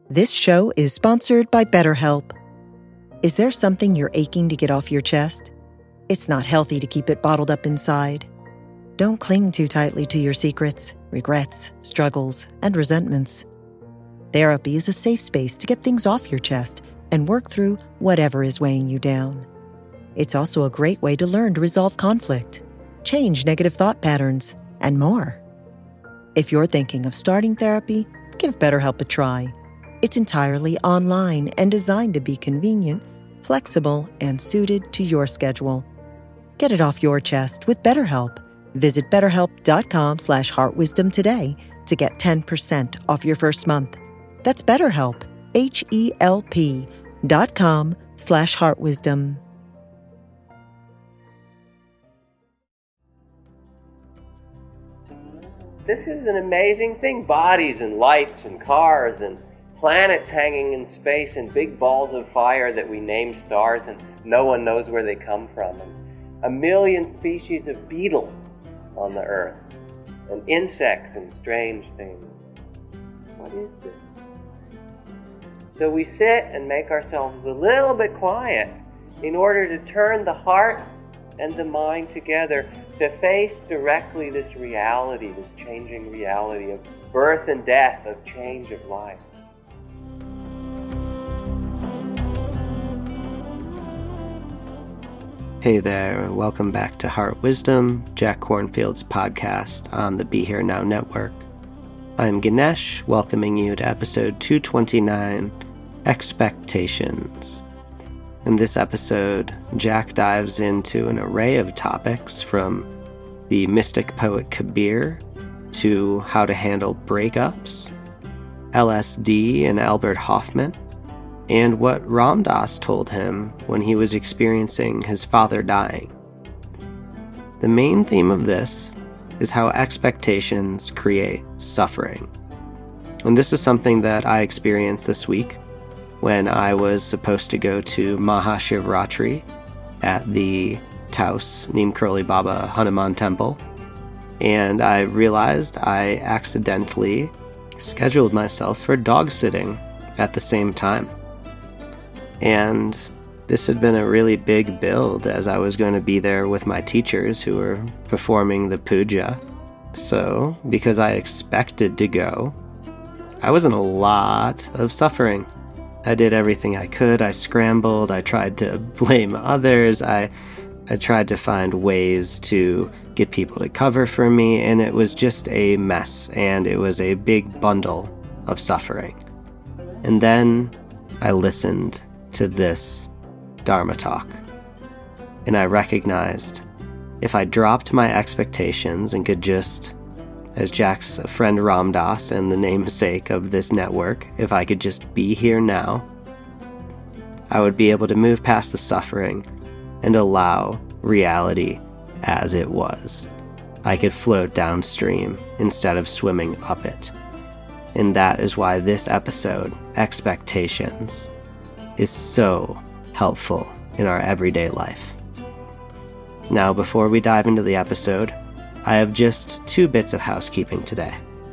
This show is sponsored by BetterHelp. Is there something you're aching to get off your chest? It's not healthy to keep it bottled up inside. Don't cling too tightly to your secrets, regrets, struggles, and resentments. Therapy is a safe space to get things off your chest and work through whatever is weighing you down. It's also a great way to learn to resolve conflict, change negative thought patterns, and more. If you're thinking of starting therapy, give BetterHelp a try. It's entirely online and designed to be convenient, flexible, and suited to your schedule. Get it off your chest with BetterHelp. Visit BetterHelp.com/heartwisdom today to get 10% off your first month. That's BetterHelp, HELP.com/heartwisdom. This is an amazing thing. Bodies and lights and cars and planets hanging in space and big balls of fire that we name stars and no one knows where they come from. And 1 million species of beetles on the earth and insects and strange things. What is this? So we sit and make ourselves a little bit quiet in order to turn the heart and the mind together to face directly this reality, this changing reality of birth and death, of change of life. Hey there, and welcome back to Heart Wisdom, Jack Kornfield's podcast on the Be Here Now network. I'm Ganesh, welcoming you to episode 229, Expectations. In this episode, Jack dives into an array of topics from the mystic poet Kabir to how to handle breakups, LSD and Albert Hofmann, and what Ram Dass told him when he was experiencing his father dying. The main theme of this is how expectations create suffering. And this is something that I experienced this week when I was supposed to go to Mahashivratri at the Taos Neem Karoli Baba Hanuman Temple. And I realized I accidentally scheduled myself for dog sitting at the same time. And this had been a really big build, as I was going to be there with my teachers who were performing the puja. So, because I expected to go, I was in a lot of suffering. I did everything I could. I scrambled. I tried to blame others. I tried to find ways to get people to cover for me, and it was just a mess, and it was a big bundle of suffering. And then I listened to this Dharma talk, and I recognized if I dropped my expectations and could just, as Jack's friend Ram Dass and the namesake of this network, if I could just be here now, I would be able to move past the suffering and allow reality as it was. I could float downstream instead of swimming up it. And that is why this episode, Expectations, is so helpful in our everyday life. Now, before we dive into the episode, I have just 2 bits of housekeeping today.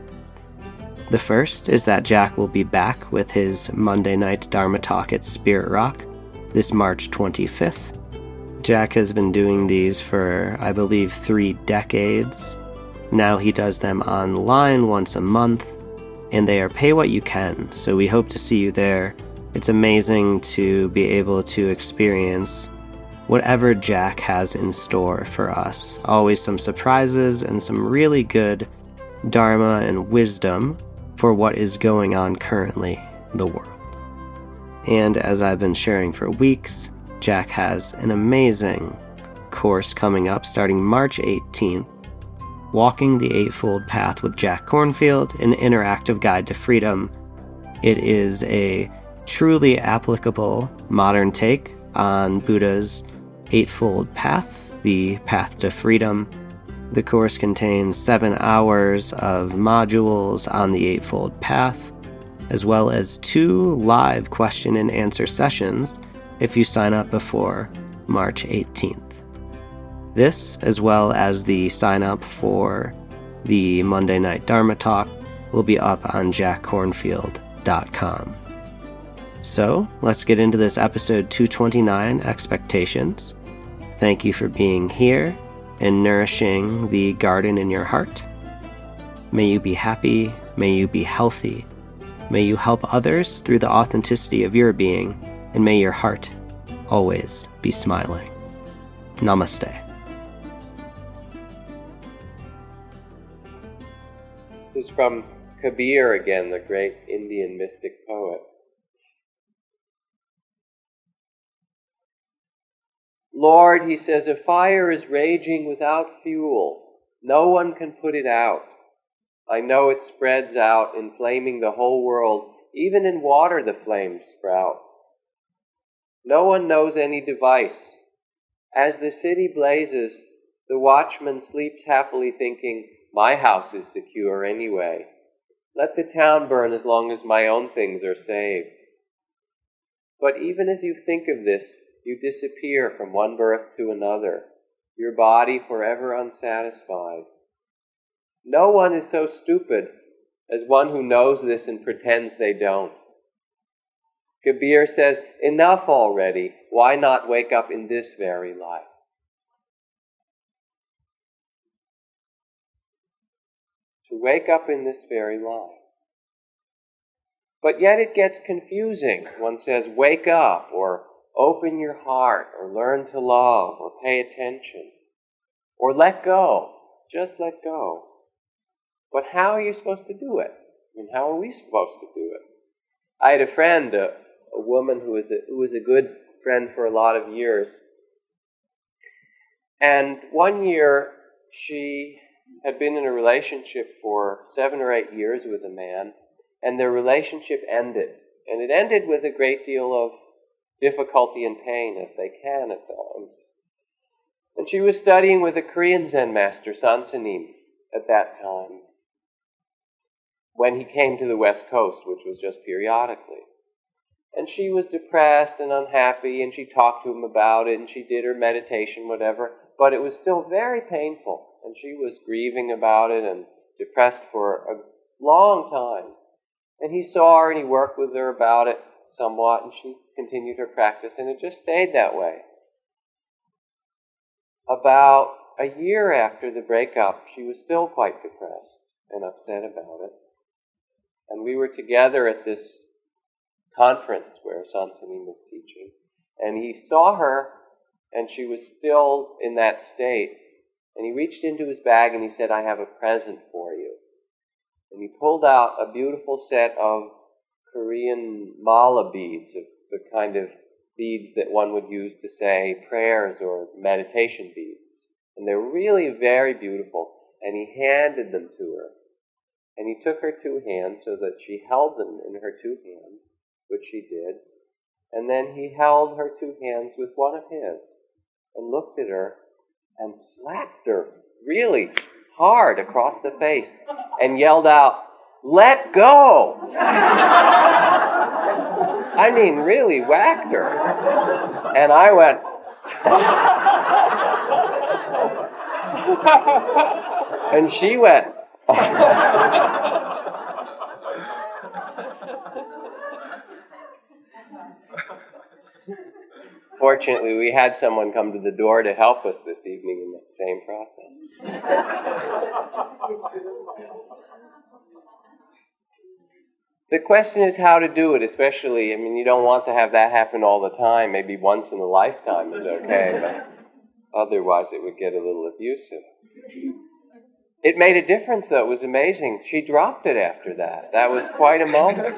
The first is that Jack will be back with his Monday night Dharma talk at Spirit Rock this March 25th. Jack has been doing these for, I believe, 3 decades. Now he does them online once a month, and they are pay what you can, so we hope to see you there. It's amazing to be able to experience whatever Jack has in store for us. Always some surprises and some really good dharma and wisdom for what is going on currently in the world. And as I've been sharing for weeks, Jack has an amazing course coming up starting March 18th, Walking the Eightfold Path with Jack Kornfield, an interactive guide to freedom. It is a truly applicable modern take on Buddha's Eightfold Path, the path to freedom. The course contains 7 hours of modules on the Eightfold Path, as well as 2 live question and answer sessions if you sign up before March 18th. This, as well as the sign up for the Monday Night Dharma Talk, will be up on jackkornfield.com. So, let's get into this episode 229, Expectations. Thank you for being here and nourishing the garden in your heart. May you be happy, may you be healthy, may you help others through the authenticity of your being, and may your heart always be smiling. Namaste. This is from Kabir again, the great Indian mystic poet. Lord, he says, a fire is raging without fuel. No one can put it out. I know it spreads out, inflaming the whole world. Even in water the flames sprout. No one knows any device. As the city blazes, the watchman sleeps happily thinking, my house is secure anyway. Let the town burn as long as my own things are saved. But even as you think of this, you disappear from one birth to another, your body forever unsatisfied. No one is so stupid as one who knows this and pretends they don't. Kabir says, enough already, why not wake up in this very life? To wake up in this very life. But yet it gets confusing. One says, wake up, or open your heart, or learn to love, or pay attention, or let go. Just let go. But how are you supposed to do it? I mean, how are we supposed to do it? I had a friend, a woman who was a good friend for a lot of years. And one year, she had been in a relationship for 7 or 8 years with a man, and their relationship ended. And it ended with a great deal of difficulty and pain, as they can at times. And she was studying with a Korean Zen master, Sansanim, at that time, when he came to the West Coast, which was just periodically. And she was depressed and unhappy, and she talked to him about it, and she did her meditation, whatever, but it was still very painful, and she was grieving about it and depressed for a long time. And he saw her, and he worked with her about it somewhat, and she continued her practice, and it just stayed that way. About a year after the breakup, she was still quite depressed and upset about it. And we were together at this conference where Sansanim was teaching, and he saw her, and she was still in that state, and he reached into his bag and he said, I have a present for you. And he pulled out a beautiful set of Korean mala beads, of the kind of beads that one would use to say prayers or meditation beads. And they're really very beautiful, and he handed them to her. And he took her 2 hands so that she held them in her 2 hands, which she did. And then he held her 2 hands with one of his and looked at her and slapped her really hard across the face and yelled out, let go! I mean, really whacked her. And I went, and she went, Fortunately, we had someone come to the door to help us this evening in the same process. The question is how to do it, especially, I mean, you don't want to have that happen all the time. Maybe once in a lifetime is okay, but otherwise it would get a little abusive. It made a difference, though. It was amazing. She dropped it after that. That was quite a moment.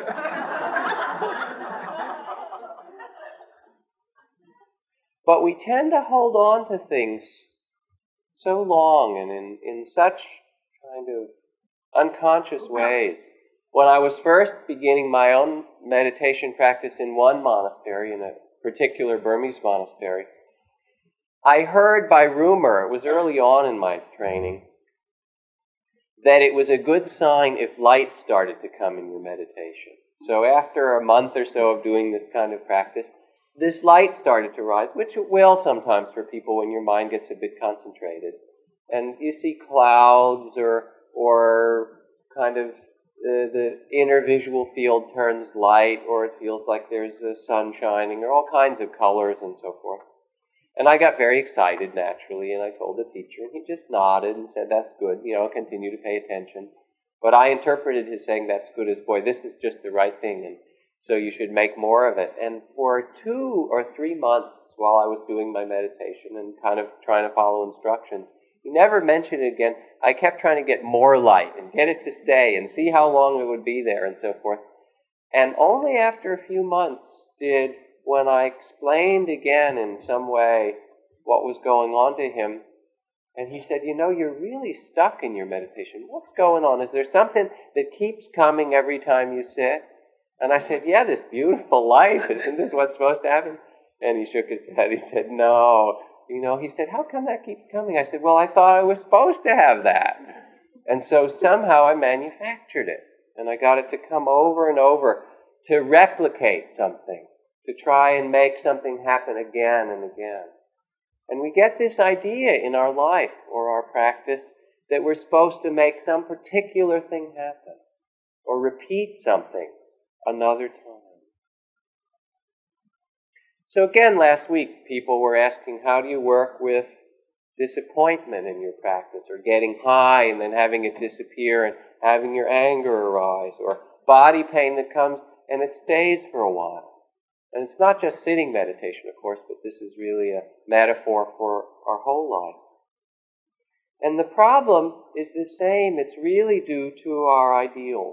But we tend to hold on to things so long and in such kind of unconscious ways. When I was first beginning my own meditation practice in one monastery, in a particular Burmese monastery, I heard by rumor, it was early on in my training, that it was a good sign if light started to come in your meditation. So after a month or so of doing this kind of practice, this light started to rise, which it will sometimes for people when your mind gets a bit concentrated. And you see clouds or kind of the inner visual field turns light, or it feels like there's the sun shining, or all kinds of colors and so forth. And I got very excited, naturally, and I told the teacher, and he just nodded and said, that's good, continue to pay attention. But I interpreted his saying, that's good as, boy, this is just the right thing, and so you should make more of it. And for 2 or 3 months, while I was doing my meditation and kind of trying to follow instructions, he never mentioned it again. I kept trying to get more light and get it to stay and see how long it would be there and so forth. And only after a few months did, when I explained again in some way what was going on to him, and he said, you're really stuck in your meditation. What's going on? Is there something that keeps coming every time you sit? And I said, yeah, this beautiful light. Isn't this what's supposed to happen? And he shook his head. He said, no. He said, how come that keeps coming? I said, well, I thought I was supposed to have that. And so somehow I manufactured it. And I got it to come over and over, to replicate something, to try and make something happen again and again. And we get this idea in our life or our practice that we're supposed to make some particular thing happen or repeat something another time. So again, last week, people were asking, how do you work with disappointment in your practice, or getting high and then having it disappear and having your anger arise, or body pain that comes and it stays for a while? And it's not just sitting meditation, of course, but this is really a metaphor for our whole life. And the problem is the same. It's really due to our ideals,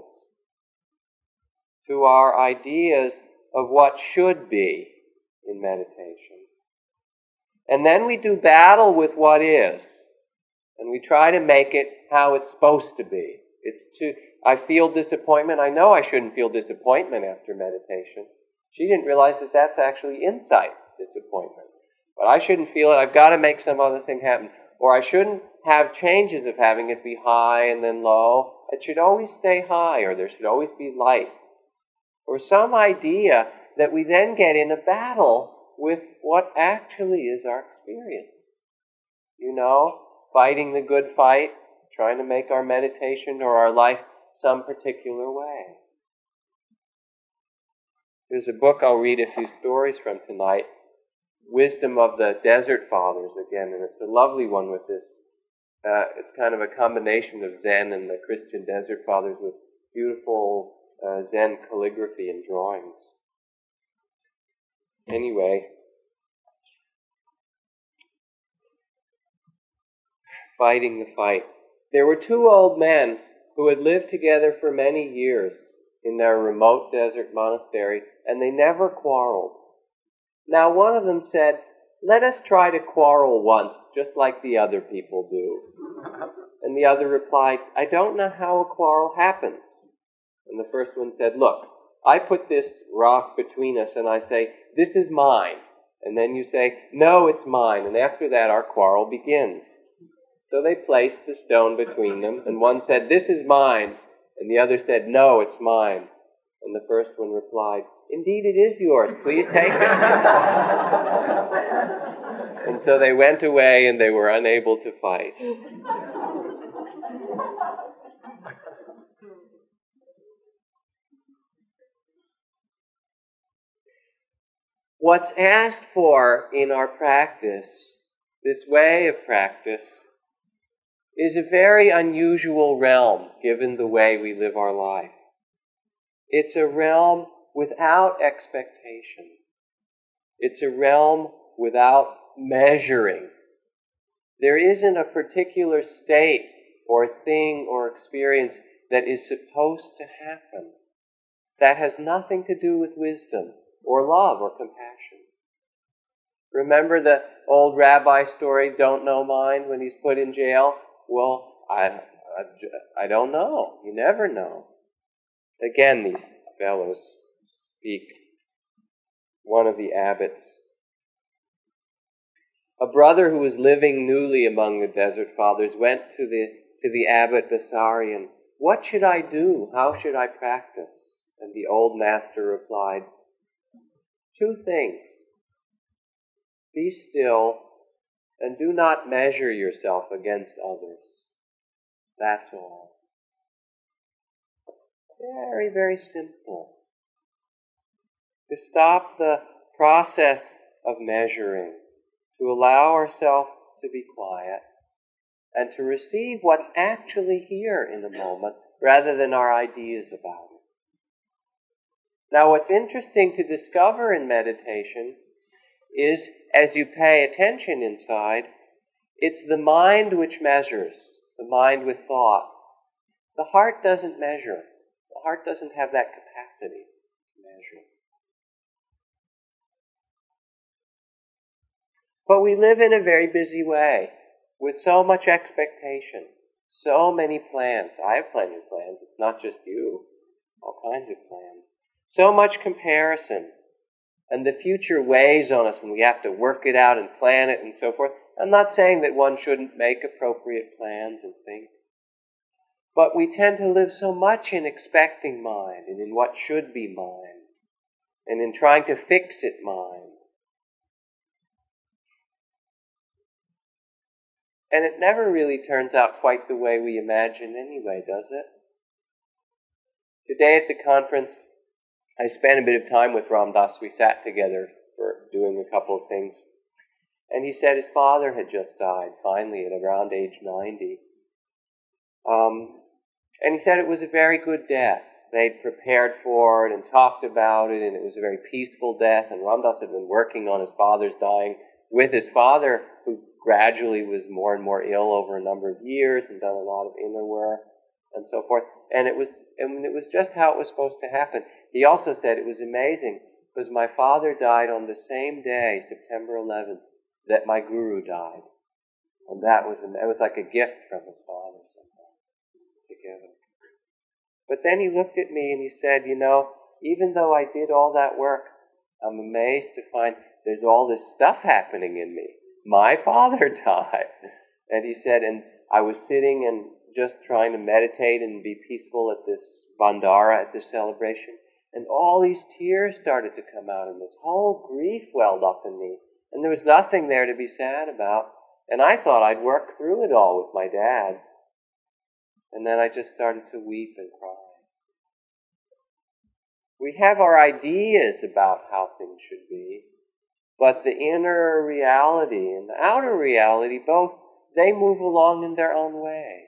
to our ideas of what should be in meditation. And then we do battle with what is, and we try to make it how it's supposed to be. I feel disappointment. I know I shouldn't feel disappointment after meditation. She didn't realize that that's actually insight disappointment. But I shouldn't feel it. I've got to make some other thing happen. Or I shouldn't have changes of having it be high and then low. It should always stay high, or there should always be light. Or some idea that we then get in a battle with what actually is our experience. Fighting the good fight, trying to make our meditation or our life some particular way. There's a book I'll read a few stories from tonight, Wisdom of the Desert Fathers again, and it's a lovely one with this. It's kind of a combination of Zen and the Christian Desert Fathers with beautiful Zen calligraphy and drawings. Anyway, fighting the fight. There were 2 old men who had lived together for many years in their remote desert monastery, and they never quarreled. Now one of them said, let us try to quarrel once, just like the other people do. And the other replied, I don't know how a quarrel happens. And the first one said, look, I put this rock between us and I say, this is mine. And then you say, no, it's mine. And after that, our quarrel begins. So they placed the stone between them, and one said, this is mine. And the other said, no, it's mine. And the first one replied, indeed it is yours. Please take it. And so they went away and they were unable to fight. What's asked for in our practice, this way of practice, is a very unusual realm given the way we live our life. It's a realm without expectation. It's a realm without measuring. There isn't a particular state or thing or experience that is supposed to happen. That has nothing to do with wisdom or love or compassion. Remember the old rabbi story, don't know mind, when he's put in jail? Well, I don't know. You never know. Again, these fellows speak. One of the abbots. A brother who was living newly among the Desert Fathers went to the abbot Bessarion. What should I do? How should I practice? And the old master replied, 2 things. Be still and do not measure yourself against others. That's all. very, very simple. To stop the process of measuring, to allow ourselves to be quiet, and to receive what's actually here in the moment rather than our ideas about it. Now, what's interesting to discover in meditation is, as you pay attention inside, it's the mind which measures, the mind with thought. The heart doesn't measure. The heart doesn't have that capacity to measure. But we live in a very busy way, with so much expectation, so many plans. I have plenty of plans. It's not just you. All kinds of plans. So much comparison. And the future weighs on us and we have to work it out and plan it and so forth. I'm not saying that one shouldn't make appropriate plans and think. But we tend to live so much in expecting mind and in what should be mind and in trying to fix it mind. And it never really turns out quite the way we imagine anyway, does it? Today at the conference, I spent a bit of time with Ram Dass. We sat together for doing a couple of things. And he said his father had just died, finally, at around age 90. And he said it was a very good death. They'd prepared for it and talked about it, and it was a very peaceful death. And Ram Dass had been working on his father's dying with his father, who gradually was more and more ill over a number of years and done a lot of inner work and so forth. And it was just how it was supposed to happen. He also said it was amazing because my father died on the same day, September 11th, that my guru died. And it was like a gift from his father somehow together. But then he looked at me and he said, even though I did all that work, I'm amazed to find there's all this stuff happening in me. My father died. And he said, and I was sitting and just trying to meditate and be peaceful at this bandara, at this celebration. And all these tears started to come out and this whole grief welled up in me. And there was nothing there to be sad about. And I thought I'd work through it all with my dad. And then I just started to weep and cry. We have our ideas about how things should be, but the inner reality and the outer reality, both, they move along in their own way.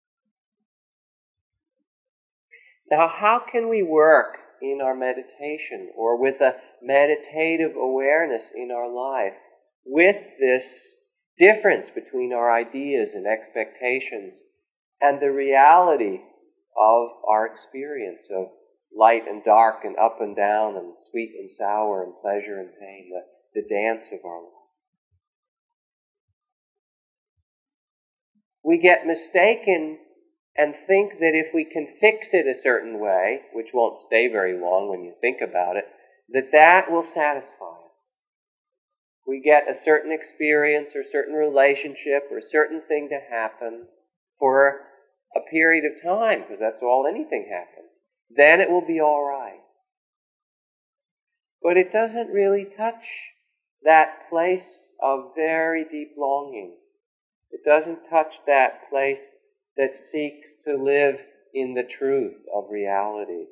Now, how can we work in our meditation or with a meditative awareness in our life with this difference between our ideas and expectations and the reality of our experience of light and dark and up and down and sweet and sour and pleasure and pain, the dance of our life? We get mistaken and think that if we can fix it a certain way, which won't stay very long when you think about it, that will satisfy us. We get a certain experience or certain relationship or a certain thing to happen for a period of time, because that's all anything happens. Then it will be all right. But it doesn't really touch that place of very deep longing. It doesn't touch that place that seeks to live in the truth of reality.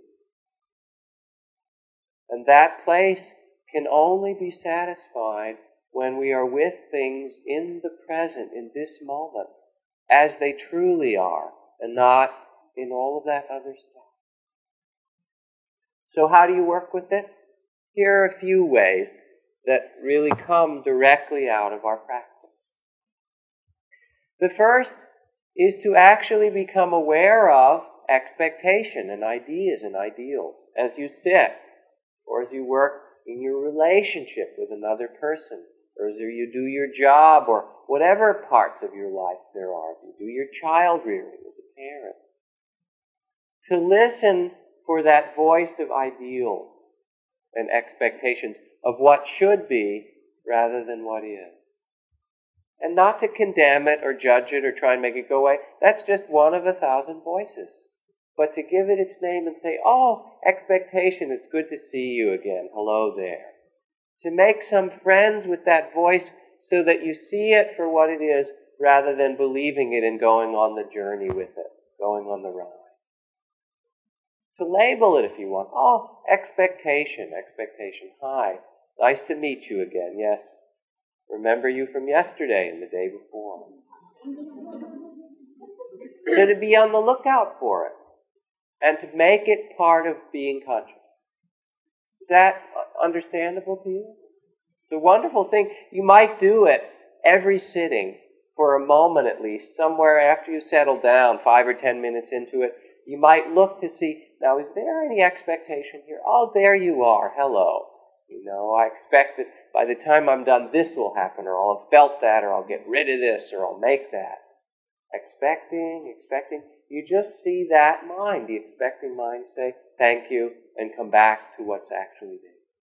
And that place can only be satisfied when we are with things in the present, in this moment, as they truly are, and not in all of that other stuff. So how do you work with it? Here are a few ways that really come directly out of our practice. The first is to actually become aware of expectation and ideas and ideals as you sit, or as you work in your relationship with another person, or as you do your job, or whatever parts of your life there are. If you do your child rearing as a parent. To listen for that voice of ideals and expectations of what should be rather than what is. And not to condemn it or judge it or try and make it go away. That's just one of 1,000 voices. But to give it its name and say, oh, expectation, it's good to see you again. Hello there. To make some friends with that voice so that you see it for what it is rather than believing it and going on the journey with it, going on the ride. To label it if you want. Oh, expectation. Hi. Nice to meet you again. Yes. Remember you from yesterday and the day before. So to be on the lookout for it and to make it part of being conscious. Is that understandable to you? It's a wonderful thing. You might do it every sitting for a moment at least, somewhere after you settle down, 5 or 10 minutes into it. You might look to see, now is there any expectation here? Oh, there you are. Hello. I expect that by the time I'm done, this will happen, or I'll have felt that, or I'll get rid of this, or I'll make that. Expecting. You just see that mind, the expecting mind, say, thank you, and come back to what's actually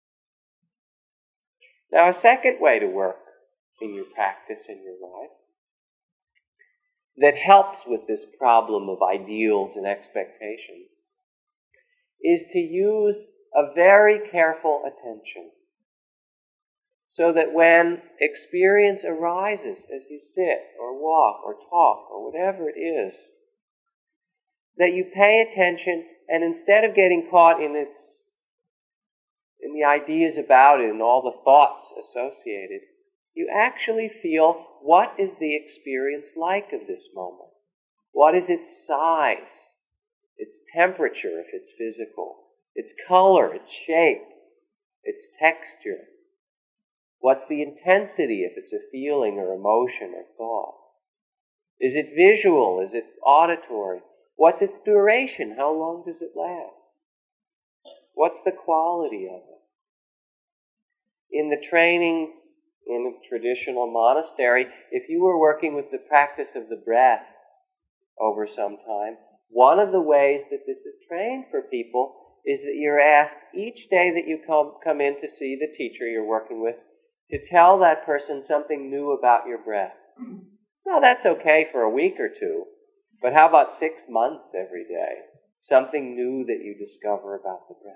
there. Now, a second way to work in your practice, in your life, that helps with this problem of ideals and expectations, is to use a very careful attention. So that when experience arises as you sit or walk or talk or whatever it is, that you pay attention, and instead of getting caught in the ideas about it and all the thoughts associated, you actually feel, what is the experience like of this moment? What is its size, its temperature if it's physical, its color, its shape, its texture? What's the intensity if it's a feeling or emotion or thought? Is it visual? Is it auditory? What's its duration? How long does it last? What's the quality of it? In the trainings in a traditional monastery, if you were working with the practice of the breath over some time, one of the ways that this is trained for people is that you're asked each day that you come in to see the teacher you're working with to tell that person something new about your breath. Now, that's okay for a week or two, but how about 6 months every day? Something new that you discover about the breath.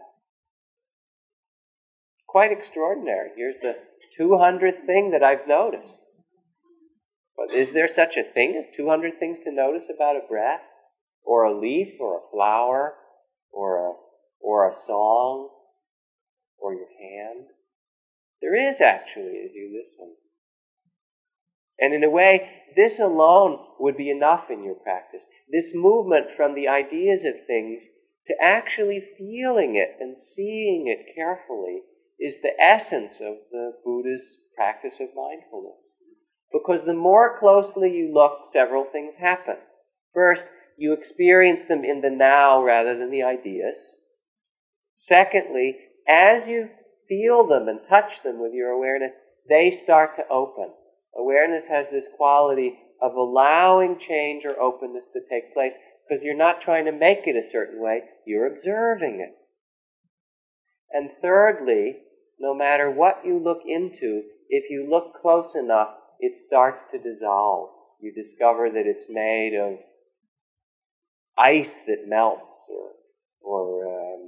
Quite extraordinary. Here's the 200th thing that I've noticed. But is there such a thing as 200 things to notice about a breath? Or a leaf, or a flower, or a song, or your hand? There is actually, as you listen. And in a way, this alone would be enough in your practice. This movement from the ideas of things to actually feeling it and seeing it carefully is the essence of the Buddha's practice of mindfulness. Because the more closely you look, several things happen. First, you experience them in the now rather than the ideas. Secondly, as you feel them and touch them with your awareness, they start to open. Awareness has this quality of allowing change or openness to take place, because you're not trying to make it a certain way, you're observing it. And thirdly, no matter what you look into, if you look close enough, it starts to dissolve. You discover that it's made of ice that melts, or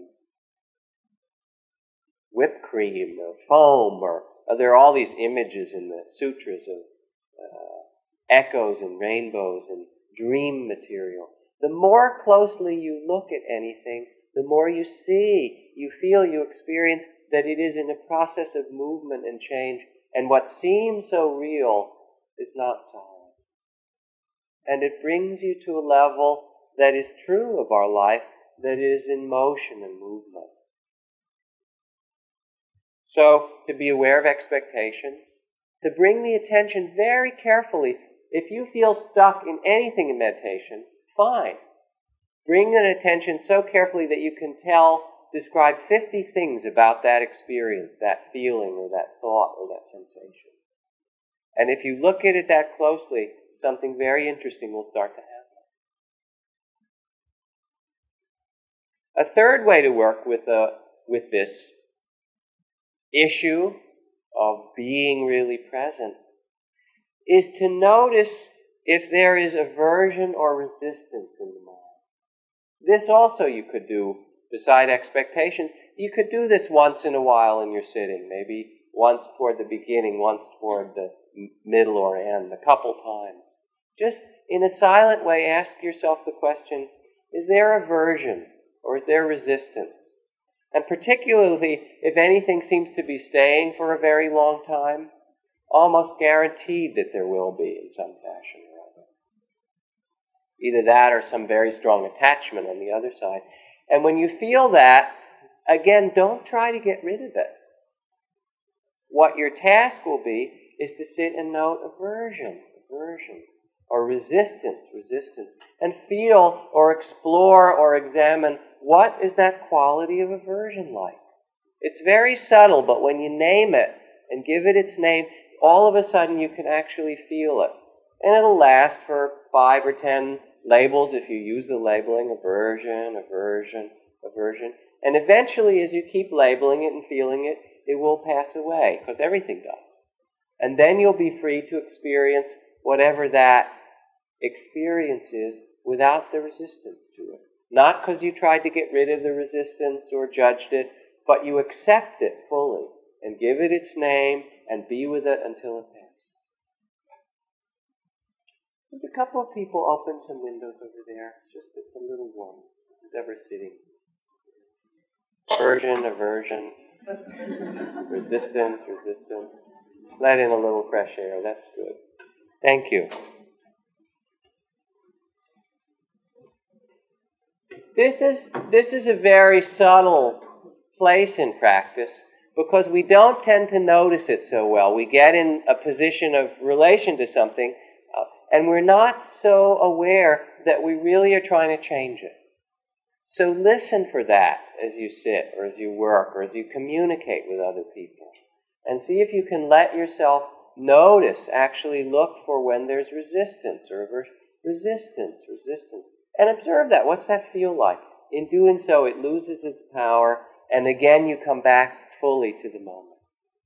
whipped cream, or foam, or there are all these images in the sutras of echoes and rainbows and dream material. The more closely you look at anything, the more you see, you feel, you experience that it is in a process of movement and change, and what seems so real is not solid. And it brings you to a level that is true of our life, that is in motion and movement. So, to be aware of expectations, to bring the attention very carefully. If you feel stuck in anything in meditation, fine. Bring an attention so carefully that you can describe 50 things about that experience, that feeling, or that thought, or that sensation. And if you look at it that closely, something very interesting will start to happen. A third way to work with this issue of being really present is to notice if there is aversion or resistance in the mind. This also you could do beside expectations. You could do this once in a while in your sitting, maybe once toward the beginning, once toward the middle or end, a couple times. Just in a silent way, ask yourself the question, is there aversion or is there resistance? And particularly if anything seems to be staying for a very long time, almost guaranteed that there will be in some fashion or other. Either that or some very strong attachment on the other side. And when you feel that, again, don't try to get rid of it. What your task will be is to sit and note aversion, or resistance, and feel or explore or examine what is that quality of aversion like. It's very subtle, but when you name it and give it its name, all of a sudden you can actually feel it. And it'll last for 5 or 10 labels if you use the labeling, aversion. And eventually, as you keep labeling it and feeling it, it will pass away, because everything does. And then you'll be free to experience whatever that experience is without the resistance to it. Not because you tried to get rid of the resistance or judged it, but you accept it fully and give it its name and be with it until it passes. There's a couple of people open some windows over there. It's a little warm. Who's ever sitting? Aversion. Resistance. Let in a little fresh air. That's good. Thank you. This is a very subtle place in practice because we don't tend to notice it so well. We get in a position of relation to something and we're not so aware that we really are trying to change it. So listen for that as you sit or as you work or as you communicate with other people. And see if you can let yourself notice, actually look for when there's resistance or aversion. Resistance. And observe that. What's that feel like? In doing so, it loses its power, and again you come back fully to the moment.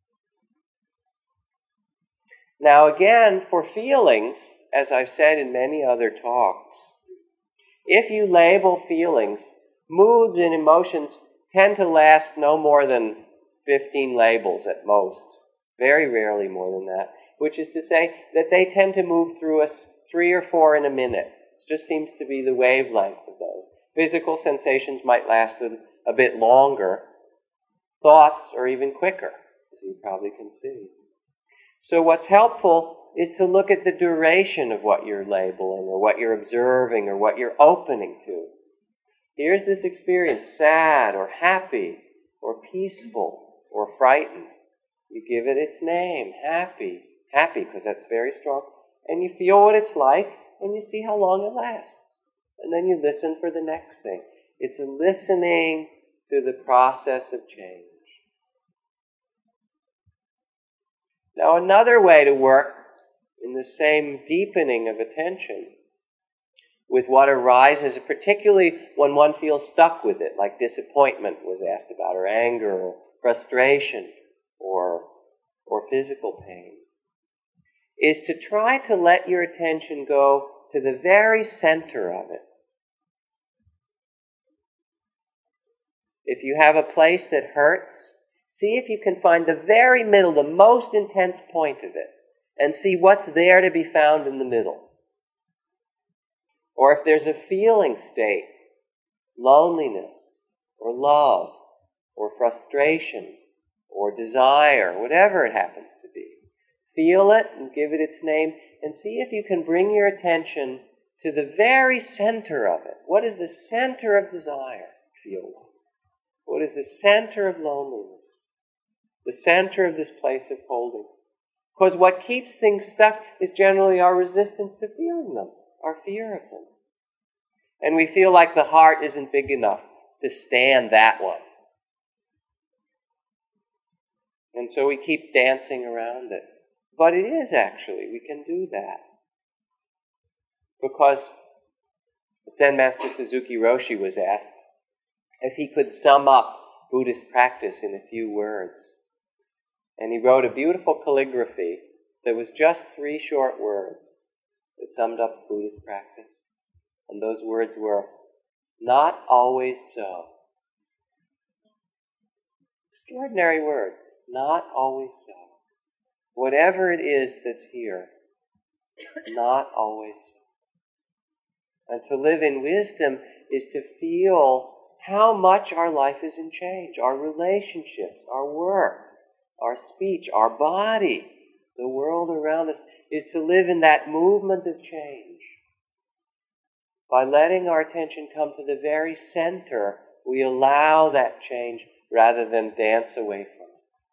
Now again, for feelings, as I've said in many other talks, if you label feelings, moods and emotions tend to last no more than 15 labels at most, very rarely more than that, which is to say that they tend to move through us 3 or 4 in a minute. It just seems to be the wavelength of those. Physical sensations might last a bit longer. Thoughts are even quicker, as you probably can see. So what's helpful is to look at the duration of what you're labeling or what you're observing or what you're opening to. Here's this experience, sad or happy or peaceful or frightened. You give it its name, happy because that's very strong, and you feel what it's like and you see how long it lasts. And then you listen for the next thing. It's a listening to the process of change. Now another way to work in the same deepening of attention with what arises, particularly when one feels stuck with it, like disappointment was asked about, or anger, or frustration, or physical pain, is to try to let your attention go to the very center of it. If you have a place that hurts, see if you can find the very middle, the most intense point of it, and see what's there to be found in the middle. Or if there's a feeling state, loneliness, or love, or frustration, or desire, whatever it happens to be, feel it and give it its name, and see if you can bring your attention to the very center of it. What does the center of desire feel like? What is the center of loneliness? The center of this place of holding? Because what keeps things stuck is generally our resistance to feeling them, our fear of them. And we feel like the heart isn't big enough to stand that one. And so we keep dancing around it. But it is actually, we can do that. Because Zen Master Suzuki Roshi was asked if he could sum up Buddhist practice in a few words. And he wrote a beautiful calligraphy that was just 3 short words that summed up Buddhist practice. And those words were, not always so. Extraordinary word, not always so. Whatever it is that's here, not always so. And to live in wisdom is to feel how much our life is in change. Our relationships, our work, our speech, our body, the world around us is to live in that movement of change. By letting our attention come to the very center, we allow that change rather than dance away from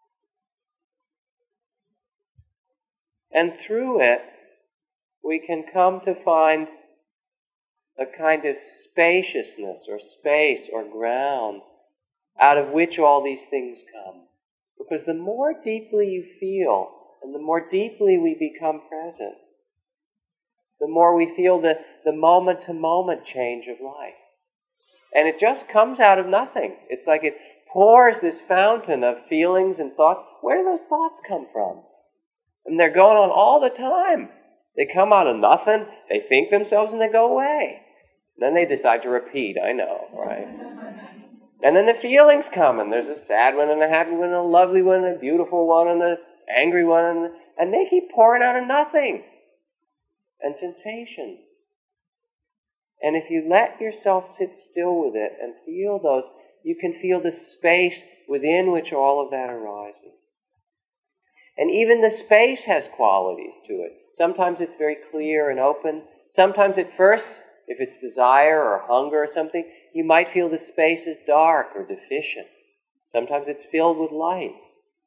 it. And through it, we can come to find a kind of spaciousness or space or ground out of which all these things come. Because the more deeply you feel and the more deeply we become present, the more we feel the moment-to-moment change of life. And it just comes out of nothing. It's like it pours this fountain of feelings and thoughts. Where do those thoughts come from? And they're going on all the time. They come out of nothing, they think themselves, and they go away. And then they decide to repeat, I know, right? And then the feelings come, and there's a sad one, and a happy one, and a lovely one, and a beautiful one, and an angry one, and they keep pouring out of nothing. And sensation. And if you let yourself sit still with it and feel those, you can feel the space within which all of that arises. And even the space has qualities to it. Sometimes it's very clear and open. Sometimes at first, if it's desire or hunger or something, you might feel the space is dark or deficient. Sometimes it's filled with light.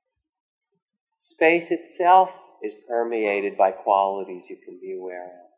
Space itself is permeated by qualities you can be aware of.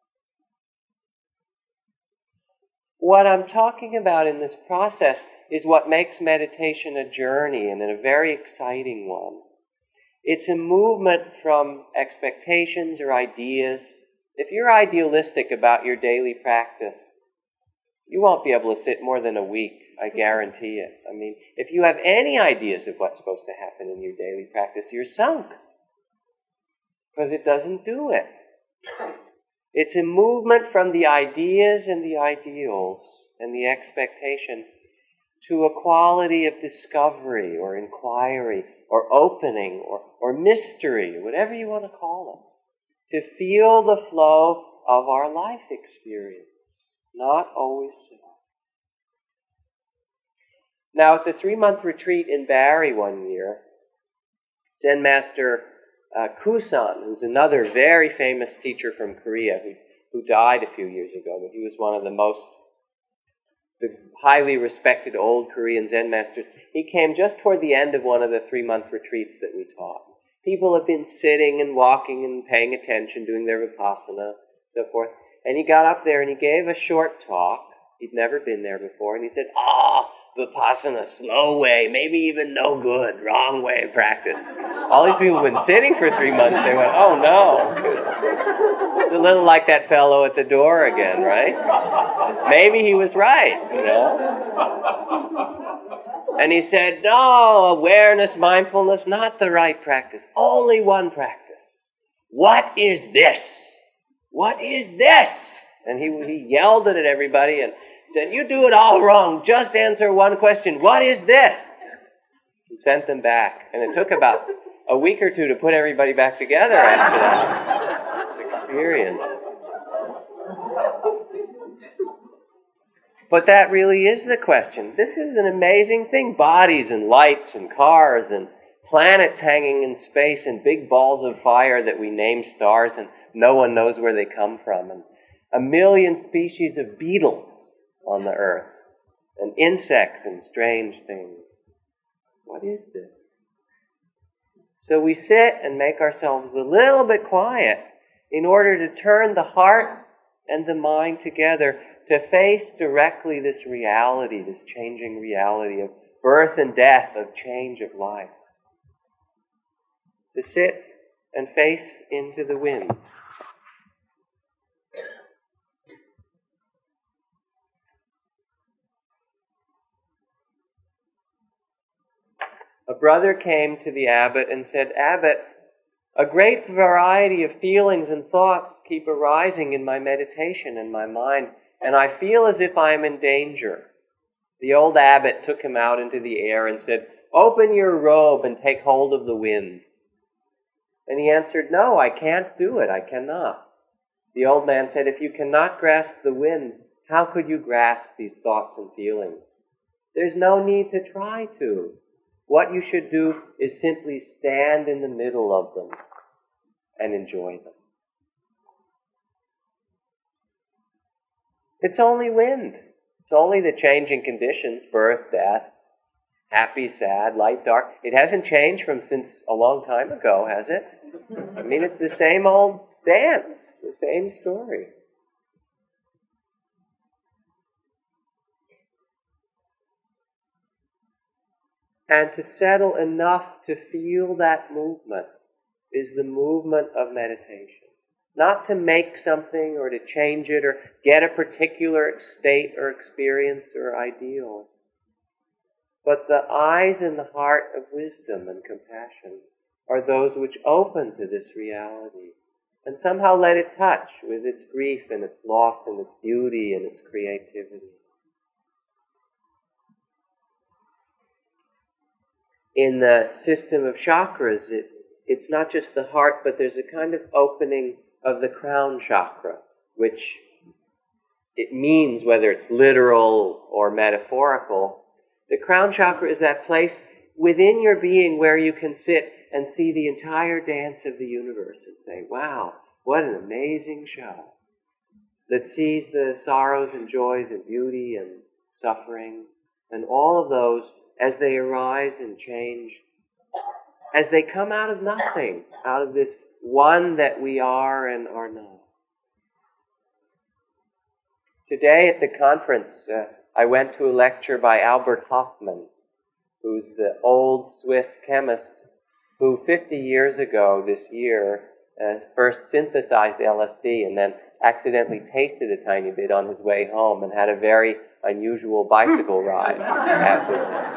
What I'm talking about in this process is what makes meditation a journey, and a very exciting one. It's a movement from expectations or ideas. If you're idealistic about your daily practice, you won't be able to sit more than a week, I guarantee it. I mean, if you have any ideas of what's supposed to happen in your daily practice, you're sunk. Because it doesn't do it. It's a movement from the ideas and the ideals and the expectation to a quality of discovery or inquiry or opening or mystery, or whatever you want to call it, to feel the flow of our life experience, not always so. Now, at the 3-month retreat in Barre one year, Zen Master Kusan, who's another very famous teacher from Korea who died a few years ago, but he was one of the highly respected old Korean Zen masters. He came just toward the end of one of the 3-month retreats that we taught. People have been sitting and walking and paying attention, doing their vipassana, so forth. And he got up there and he gave a short talk. He'd never been there before. And he said, Vipassana, slow way, maybe even no good, wrong way of practice. All these people have been sitting for 3 months. They went, oh no. It's a little like that fellow at the door again, right? Maybe he was right, you know. And he said, no, awareness, mindfulness, not the right practice. Only one practice. What is this? What is this? And he yelled it at everybody and said, you do it all wrong. Just answer one question. What is this? He sent them back. And it took about a week or two to put everybody back together after that experience. But that really is the question. This is an amazing thing. Bodies and lights and cars and planets hanging in space and big balls of fire that we name stars and no one knows where they come from. And 1 million species of beetles on the earth, and insects and strange things. What is this? So we sit and make ourselves a little bit quiet in order to turn the heart and the mind together to face directly this reality, this changing reality of birth and death, of change of life. To sit and face into the wind. A brother came to the abbot and said, Abbot, a great variety of feelings and thoughts keep arising in my meditation and my mind, and I feel as if I am in danger. The old abbot took him out into the air and said, open your robe and take hold of the wind. And he answered, no, I can't do it. I cannot. The old man said, if you cannot grasp the wind, how could you grasp these thoughts and feelings? There's no need to try to. What you should do is simply stand in the middle of them and enjoy them. It's only wind. It's only the changing conditions, birth, death, happy, sad, light, dark. It hasn't changed from since a long time ago, has it? I mean, it's the same old dance, the same story. And to settle enough to feel that movement is the movement of meditation. Not to make something or to change it or get a particular state or experience or ideal. But the eyes and the heart of wisdom and compassion are those which open to this reality and somehow let it touch with its grief and its loss and its beauty and its creativity. In the system of chakras, it's not just the heart, but there's a kind of opening of the crown chakra, which it means, whether it's literal or metaphorical, the crown chakra is that place within your being where you can sit and see the entire dance of the universe and say, wow, what an amazing show that sees the sorrows and joys and beauty and suffering and all of those as they arise and change, as they come out of nothing, out of this one that we are and are not. Today at the conference, I went to a lecture by Albert Hofmann, who's the old Swiss chemist who 50 years ago this year first synthesized LSD and then accidentally tasted a tiny bit on his way home and had a very unusual bicycle ride afterwards.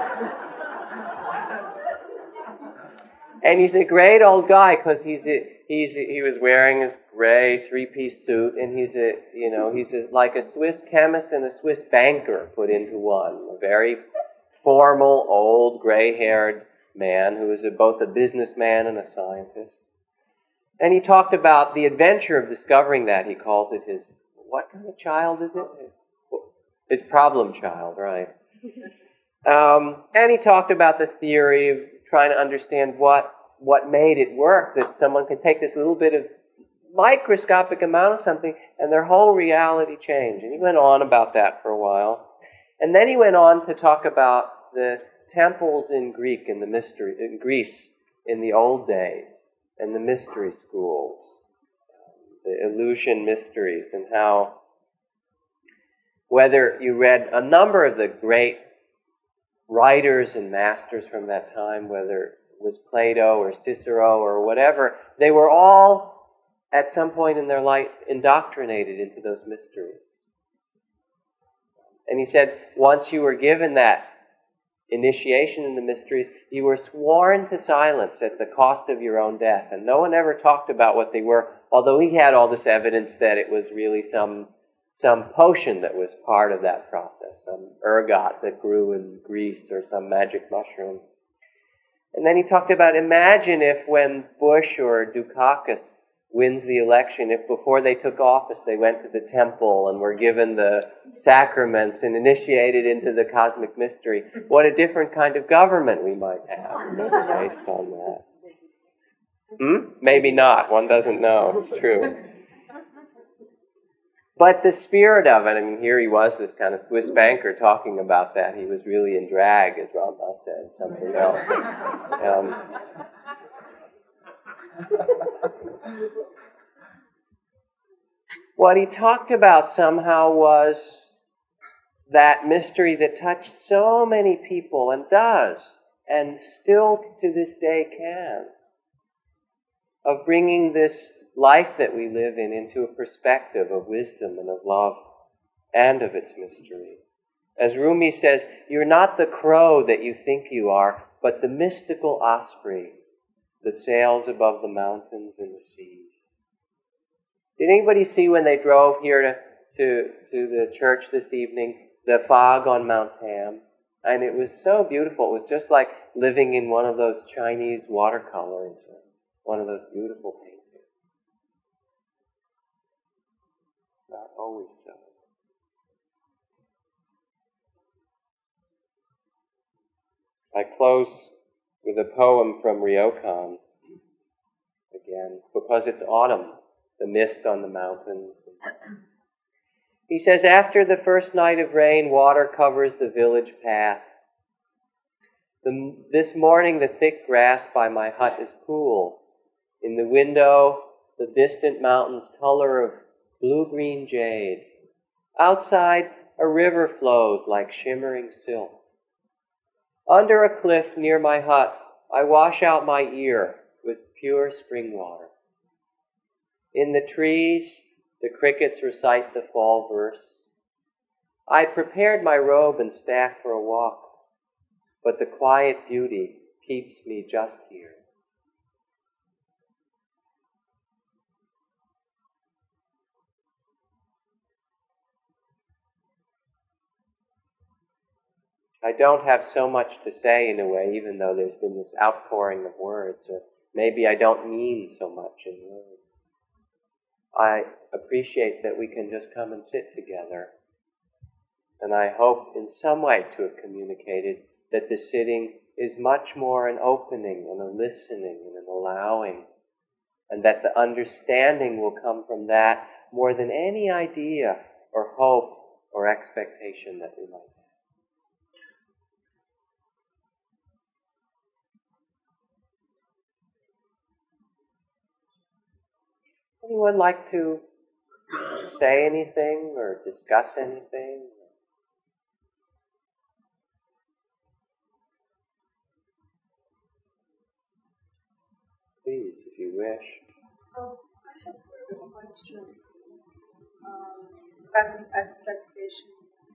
And he's a great old guy because he was wearing his gray three-piece suit, and he's like a Swiss chemist and a Swiss banker put into one. A very formal, old, gray-haired man who is both a businessman and a scientist. And he talked about the adventure of discovering that. He calls it his, what kind of child is it? His problem child, right. And he talked about the theory of trying to understand what made it work, that someone can take this little bit of microscopic amount of something and their whole reality change. And he went on about that for a while. And then he went on to talk about the temples in Greece in the old days, and the mystery schools, the Eleusinian mysteries, and how, whether you read a number of the great writers and masters from that time, whether it was Plato or Cicero or whatever, they were all, at some point in their life, indoctrinated into those mysteries. And he said, once you were given that initiation in the mysteries, you were sworn to silence at the cost of your own death. And no one ever talked about what they were, although he had all this evidence that it was really some potion that was part of that process, some ergot that grew in Greece or some magic mushroom. And then he talked about, imagine if when Bush or Dukakis wins the election, if before they took office they went to the temple and were given the sacraments and initiated into the cosmic mystery, what a different kind of government we might have based on that. Maybe not. One doesn't know. It's true. But the spirit of it, I mean, here he was, this kind of Swiss banker talking about that. He was really in drag, as Ramdas said, something else. What he talked about somehow was that mystery that touched so many people, and does, and still to this day can, of bringing this life that we live in into a perspective of wisdom and of love and of its mystery. As Rumi says, you're not the crow that you think you are, but the mystical osprey that sails above the mountains and the seas. Did anybody see when they drove here to the church this evening, the fog on Mount Tam? And it was so beautiful. It was just like living in one of those Chinese watercolors, one of those beautiful paintings. Not always so. I close with a poem from Ryokan again, because it's autumn, the mist on the mountains. He says, after the first night of rain, water covers the village path. This morning the thick grass by my hut is cool. In the window, the distant mountains color of blue-green jade. Outside, a river flows like shimmering silk. Under a cliff near my hut, I wash out my ear with pure spring water. In the trees, the crickets recite the fall verse. I prepared my robe and staff for a walk, but the quiet beauty keeps me just here. I don't have so much to say in a way, even though there's been this outpouring of words, or maybe I don't mean so much in words. I appreciate that we can just come and sit together. And I hope in some way to have communicated that the sitting is much more an opening and a listening and an allowing, and that the understanding will come from that more than any idea or hope or expectation that we might have. Anyone like to say anything or discuss anything? Please, if you wish. I have a question about expectation.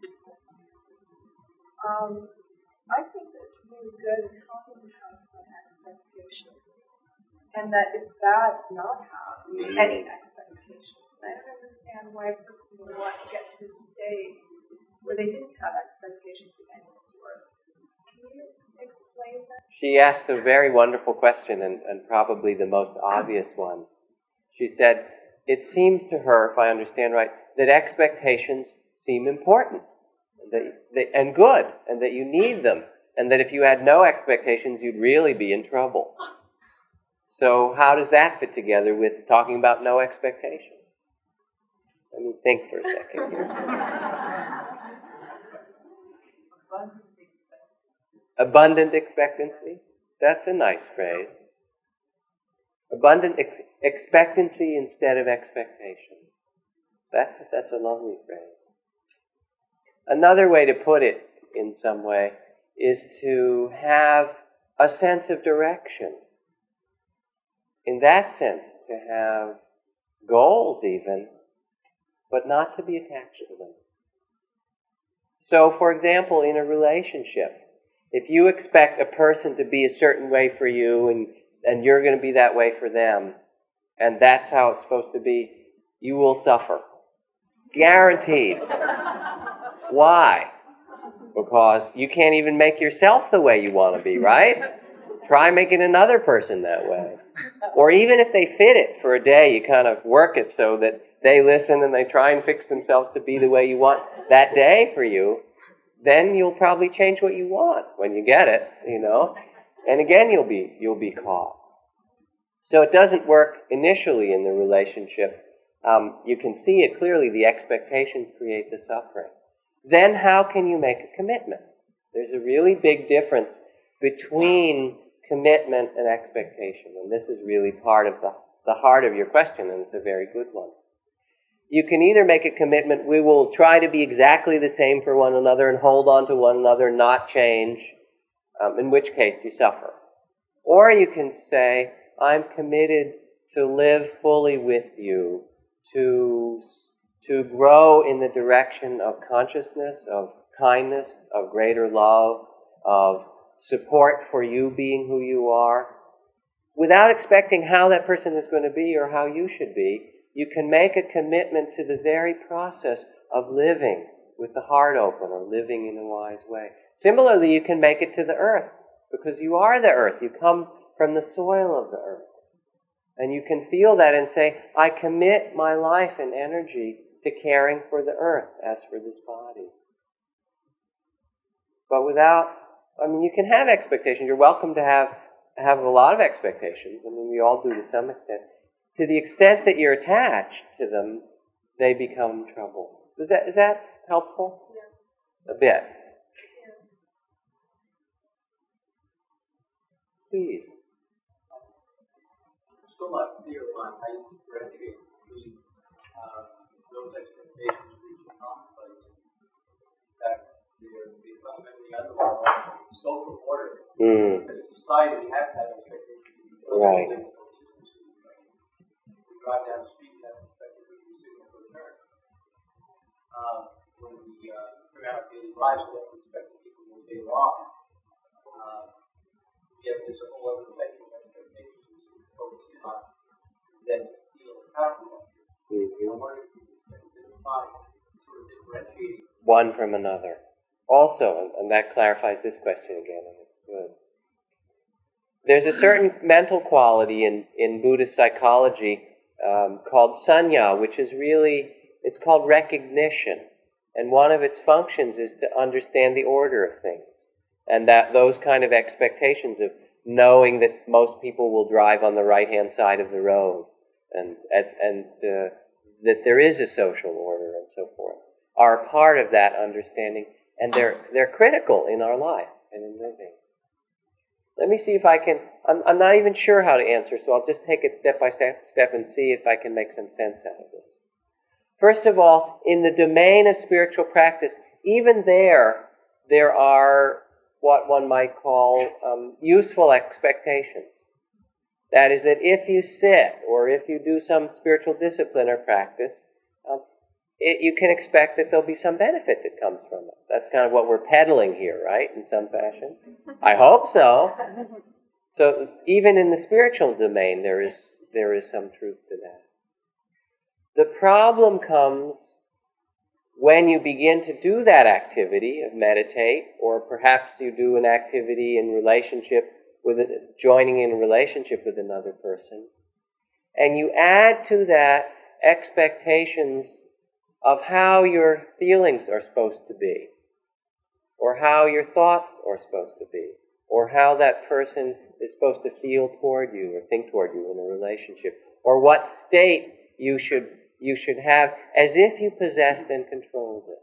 I think that it's really good and healthy to have an expectation, and that it's bad to not have any expectations. I don't understand why a person would want to get to a state where they didn't have expectations of any sort. Can you explain that? She asked a very wonderful question, and probably the most obvious one. She said, it seems to her, if I understand right, that expectations seem important and good, and that you need them, and that if you had no expectations, you'd really be in trouble. So how does that fit together with talking about no expectations? Let me think for a second here. Abundant expectancy? That's a nice phrase. Abundant expectancy instead of expectation. That's a lovely phrase. Another way to put it in some way is to have a sense of direction. In that sense, to have goals even, but not to be attached to them. So, for example, in a relationship, if you expect a person to be a certain way for you and you're going to be that way for them, and that's how it's supposed to be, you will suffer. Guaranteed. Why? Because you can't even make yourself the way you want to be, right? Try making another person that way. Or even if they fit it for a day, you kind of work it so that they listen and they try and fix themselves to be the way you want that day for you, then you'll probably change what you want when you get it, you know. And again, you'll be caught. So it doesn't work initially in the relationship. You can see it clearly. The expectations create the suffering. Then how can you make a commitment? There's a really big difference between commitment and expectation. And this is really part of the heart of your question, and it's a very good one. You can either make a commitment, we will try to be exactly the same for one another and hold on to one another, not change, in which case you suffer. Or you can say, I'm committed to live fully with you, to grow in the direction of consciousness, of kindness, of greater love, of support for you being who you are, without expecting how that person is going to be or how you should be. You can make a commitment to the very process of living with the heart open or living in a wise way. Similarly, you can make it to the earth, because you are the earth. You come from the soil of the earth. And you can feel that and say, I commit my life and energy to caring for the earth as for this body. But without I mean, you can have expectations. You're welcome to have a lot of expectations. I mean, we all do to some extent. To the extent that you're attached to them, they become trouble. Is that helpful? Yeah. A bit. Yeah. Please. Still not clear on how you differentiate between those expectations reaching commonplace. In fact, they're fundamentally underlying social order. As a society, we have to have expectations. Right. We drive down the street and have expectations to signal for turn. When we figure out daily lives, we have to expect that people will get lost. Yet there's a whole other set of expectations we focus on that feel powerful. I wonder if you can define sort of differentiating one from another. Also, and that clarifies this question again, and it's good. There's a certain mental quality in Buddhist psychology called sanya, which is really, it's called recognition. And one of its functions is to understand the order of things. And that those kind of expectations of knowing that most people will drive on the right-hand side of the road and that there is a social order and so forth are a part of that understanding, and they're critical in our life and in living. Let me see if I can, I'm not even sure how to answer, so I'll just take it step by step and see if I can make some sense out of this. First of all, in the domain of spiritual practice, even there are what one might call useful expectations. That is that if you sit or if you do some spiritual discipline or practice, you can expect that there'll be some benefit that comes from it. That's kind of what we're peddling here, right, in some fashion? I hope so. So even in the spiritual domain, there is some truth to that. The problem comes when you begin to do that activity of meditate, or perhaps you do an activity in relationship with joining in a relationship with another person, and you add to that expectations of how your feelings are supposed to be, or how your thoughts are supposed to be, or how that person is supposed to feel toward you or think toward you in a relationship, or what state you should have as if you possessed and controlled it.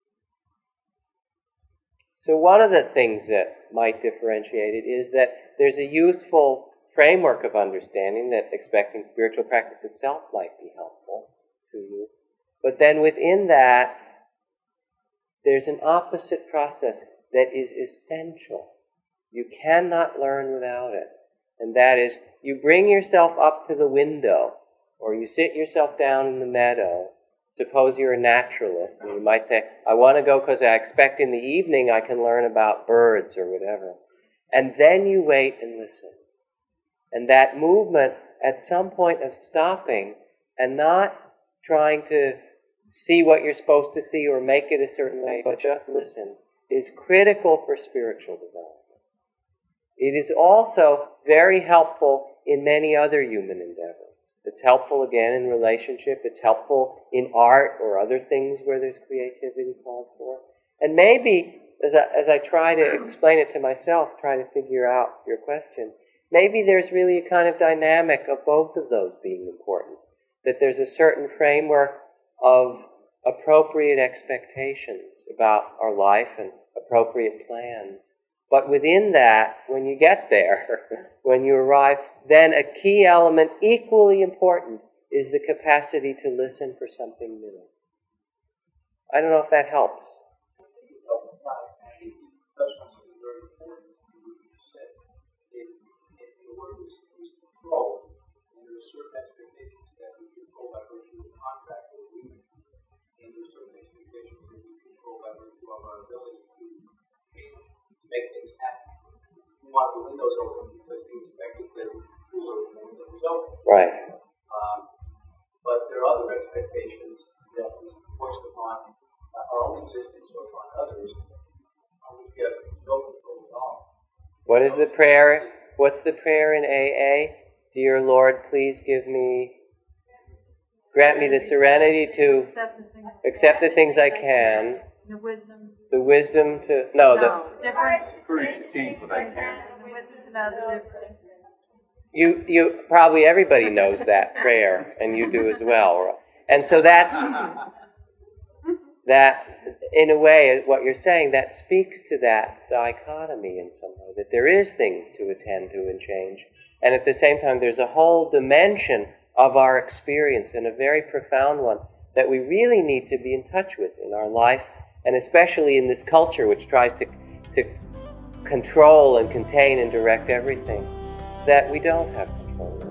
So one of the things that might differentiate it is that there's a useful framework of understanding that expecting spiritual practice itself might be helpful to you. But then within that, there's an opposite process that is essential. You cannot learn without it. And that is, you bring yourself up to the window, or you sit yourself down in the meadow. Suppose you're a naturalist, and you might say, I want to go because I expect in the evening I can learn about birds or whatever. And then you wait and listen. And that movement, at some point of stopping and not trying to see what you're supposed to see or make it a certain way, but just listen, is critical for spiritual development. It is also very helpful in many other human endeavors. It's helpful, again, in relationship. It's helpful in art or other things where there's creativity called for. And maybe, as I try to explain it to myself, try to figure out your question, maybe there's really a kind of dynamic of both of those being important. That there's a certain framework of appropriate expectations about our life and appropriate plans. But within that, when you get there, when you arrive, then a key element equally important is the capacity to listen for something new. I don't know if that helps. Make things happen. We want the windows open because we expect it to be cooler when the windows open. Right. But there are other expectations that we force upon our own existence or upon others, and we get no control at all. What is the prayer? What's the prayer in AA? Dear Lord, please grant me the serenity to accept the things I can, The wisdom. The wisdom to Different. The wisdom to know the difference. You probably everybody knows that prayer, and you do as well. And so that in a way, what you're saying, that speaks to that dichotomy in some way, that there is things to attend to and change, and at the same time there's a whole dimension of our experience, and a very profound one, that we really need to be in touch with in our life, and especially in this culture which tries to control and contain and direct everything that we don't have control over.